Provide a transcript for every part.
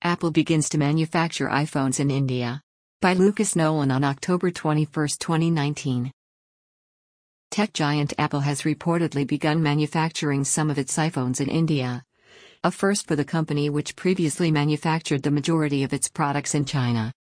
Apple begins to manufacture iPhones in India. By Lucas Nolan on October 21, 2019. Tech giant Apple has reportedly begun manufacturing some of its iPhones in India. A first for the company, which previously manufactured the majority of its products in China.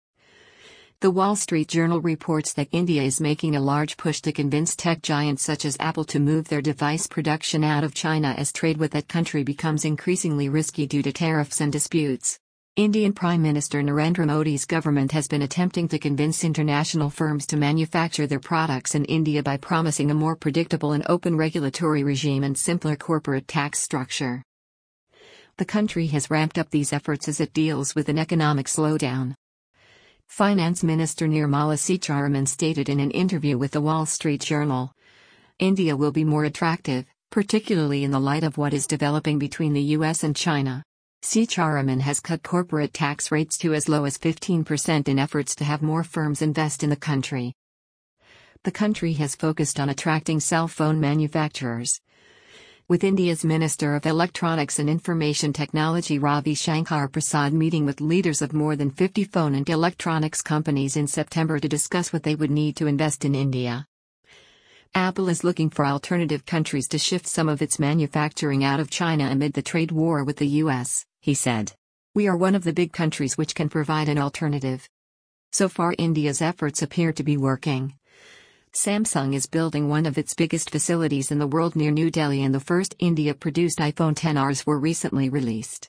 The Wall Street Journal reports that India is making a large push to convince tech giants such as Apple to move their device production out of China as trade with that country becomes increasingly risky due to tariffs and disputes. Indian Prime Minister Narendra Modi's government has been attempting to convince international firms to manufacture their products in India by promising a more predictable and open regulatory regime and simpler corporate tax structure. The country has ramped up these efforts as it deals with an economic slowdown. Finance Minister Nirmala Sitharaman stated in an interview with the Wall Street Journal, "India will be more attractive, particularly in the light of what is developing between the US and China." Sitharaman has cut corporate tax rates to as low as 15% in efforts to have more firms invest in the country. The country has focused on attracting cell phone manufacturers, with India's Minister of Electronics and Information Technology Ravi Shankar Prasad meeting with leaders of more than 50 phone and electronics companies in September to discuss what they would need to invest in India. Apple is looking for alternative countries to shift some of its manufacturing out of China amid the trade war with the US, he said. "We are one of the big countries which can provide an alternative." So far, India's efforts appear to be working. Samsung is building one of its biggest facilities in the world near New Delhi, and the first India-produced iPhone XRs were recently released.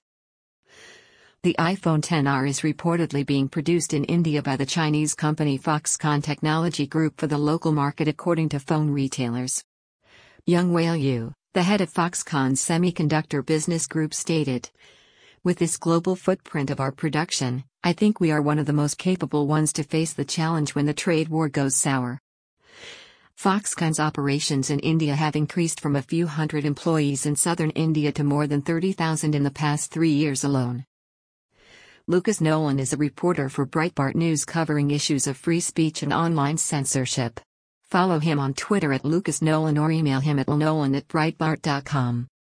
The iPhone XR is reportedly being produced in India by the Chinese company Foxconn Technology Group for the local market, according to phone retailers. Young Wei Yu, the head of Foxconn's semiconductor business group, stated, "With this global footprint of our production, I think we are one of the most capable ones to face the challenge when the trade war goes sour." Foxconn's operations in India have increased from a few hundred employees in southern India to more than 30,000 in the past 3 years alone. Lucas Nolan is a reporter for Breitbart News covering issues of free speech and online censorship. Follow him on Twitter @LucasNolan or email him at lnolan@breitbart.com.